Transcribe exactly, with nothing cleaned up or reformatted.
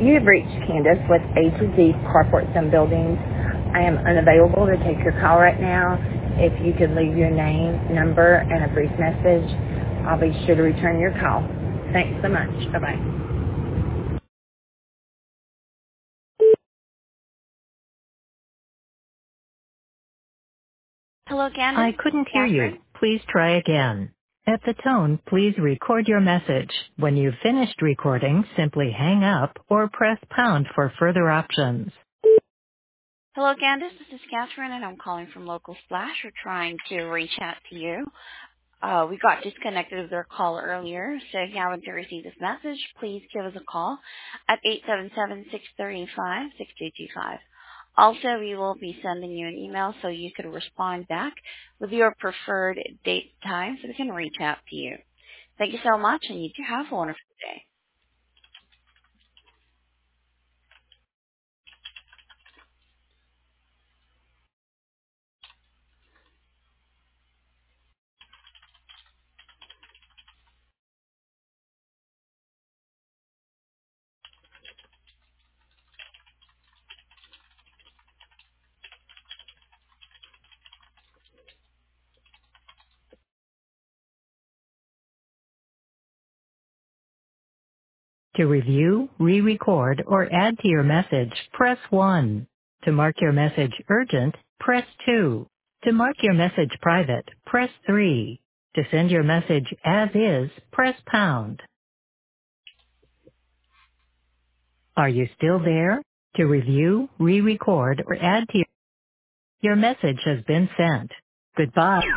You've reached Candace with A to Z Carports and Buildings. I am unavailable to take your call right now. If you could leave your name, number, and a brief message, I'll be sure to return your call. Thanks so much. Bye-bye. Hello, I Candace. This is couldn't hear you. Catherine. Please try again. At the tone, please record your message. When you've finished recording, simply hang up or press pound for further options. Hello, Candace. This is Catherine, and I'm calling from Local Splash. We're trying to reach out to you. Uh, we got disconnected with our call earlier, so if you haven't received this message, please give us a call at eight seven seven, six three five, six two two five. Also, we will be sending you an email so you can respond back with your preferred date and time so we can reach out to you. Thank you so much, and you do have a wonderful day. To review, re-record, or add to your message, press one. To mark your message urgent, press two. To mark your message private, press three. To send your message as is, press pound. Are you still there? To review, re-record, or add to your, your message has been sent. Goodbye.